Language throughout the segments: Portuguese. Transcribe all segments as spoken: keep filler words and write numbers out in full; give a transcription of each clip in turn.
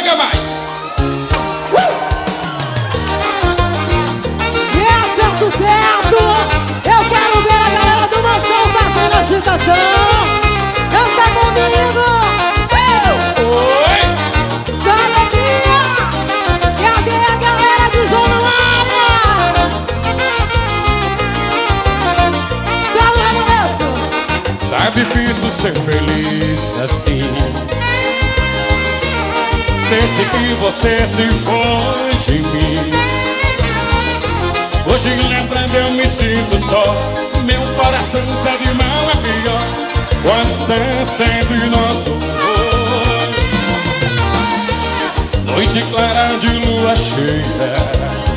chega mais. Uh! Esse é sucesso. Eu quero ver a galera do Mansão fazendo a citação. Canta comigo. Uh! Oi! Só alegria. Cadê a galera de Zona Área? Só lá isso. Tá difícil ser feliz assim, desde que você se foi de mim. Hoje lembrando eu me sinto só, meu coração tá de mal a pior, com a distância entre nós dois. Noite clara de lua cheia,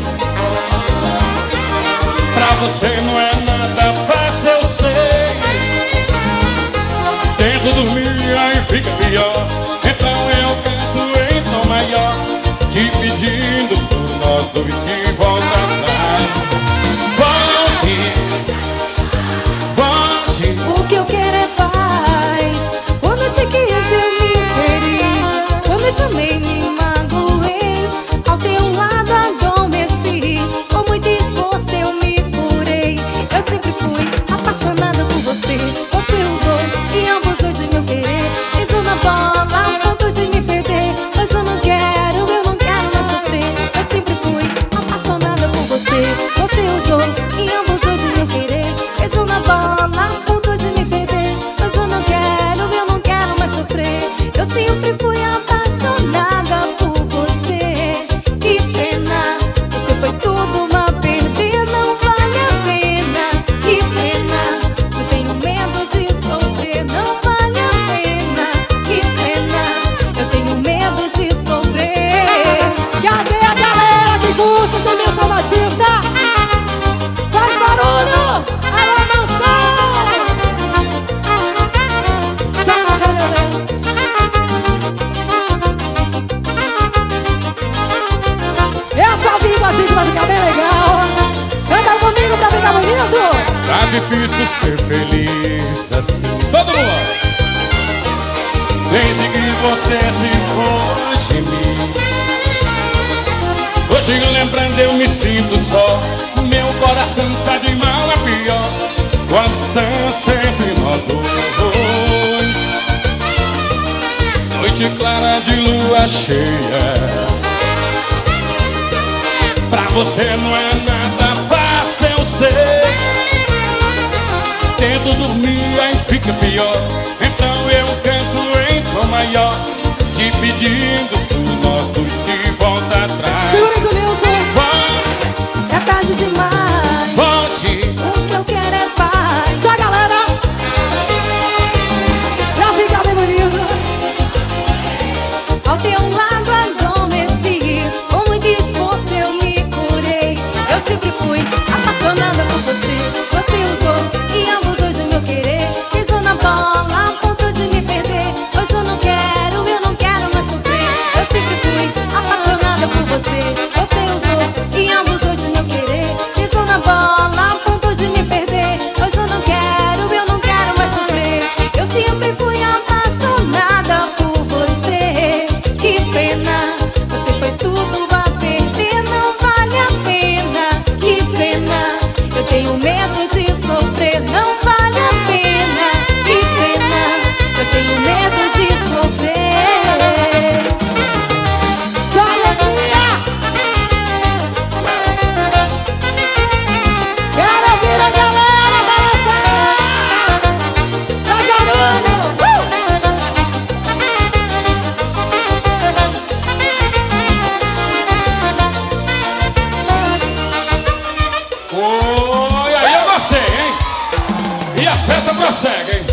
pra você não é nada fácil, eu sei. Tento dormir, aí fica pior. Então eu canto em tom maior, te pedindo por nós dois que volta atrás. Volte, volte. O que eu quero é paz. Quando eu te quis eu me feri, quando eu te amei me magoei, ao teu lado adormeci, com muito esforço eu me curei. Eu sempre fui apaixonada por você. Você usou e abusou de meu querer, pisou na bola a ponto de me perder. Hoje eu não quero, eu não quero mais sofrer. Eu sempre fui apaixonada por você. Você usou e abusou de meu querer, pisou na bola a ponto de me perder. Hoje eu não quero, eu não quero mais sofrer. Eu sempre fui apaixonada por você. Que pena, você faz tudo uma perder, não vale a pena. Que pena, eu tenho medo de sofrer, não vale a pena. Que pena, eu tenho medo de sofrer. Cadê a galera que curte o Nilson Batista? Faz barulho! Alô, Mansão! Chama, galera! Essa vida a gente vai ficar bem legal. Canta comigo pra ficar bonito. Tá difícil ser feliz assim. Todo mundo! Desde que você se foi de mim, hoje lembrando eu me sinto só, meu coração tá de mal a pior, com a distância entre nós dois. Noite clara de lua cheia, pra você não é nada fácil, eu sei. Tento dormir, aí fica pior. Então eu canto em tom maior, te pedindo por nós dois que volta atrás. Segura isso, Nilson. Volte, É tarde demais. volte. O que eu quero é paz. Só galera, pra ficar bem bonito. Ao teu lado adormeci, com muito esforço eu me curei. Eu sempre fui apaixonada por você. Você usou e abusou de meu querer, pisou na bola a ponto de me perder. Hoje eu não quero, eu não quero mais sofrer. Eu sempre fui apaixonada por você. Você usou e abusou de meu querer, pisou na bola a ponto de me perder. Hoje eu não quero, eu não quero mais sofrer. Eu sempre fui apaixonada por você. Que pena, você faz tudo a perder, não vale a pena. Que pena, eu tenho medo de sofrer, não vale a pena. Que pena, eu tenho medo de sofrer. Só alegria. Quero ver a galera balançar. Faz barulho. Oi, aí eu gostei, hein? E a festa prossegue, hein?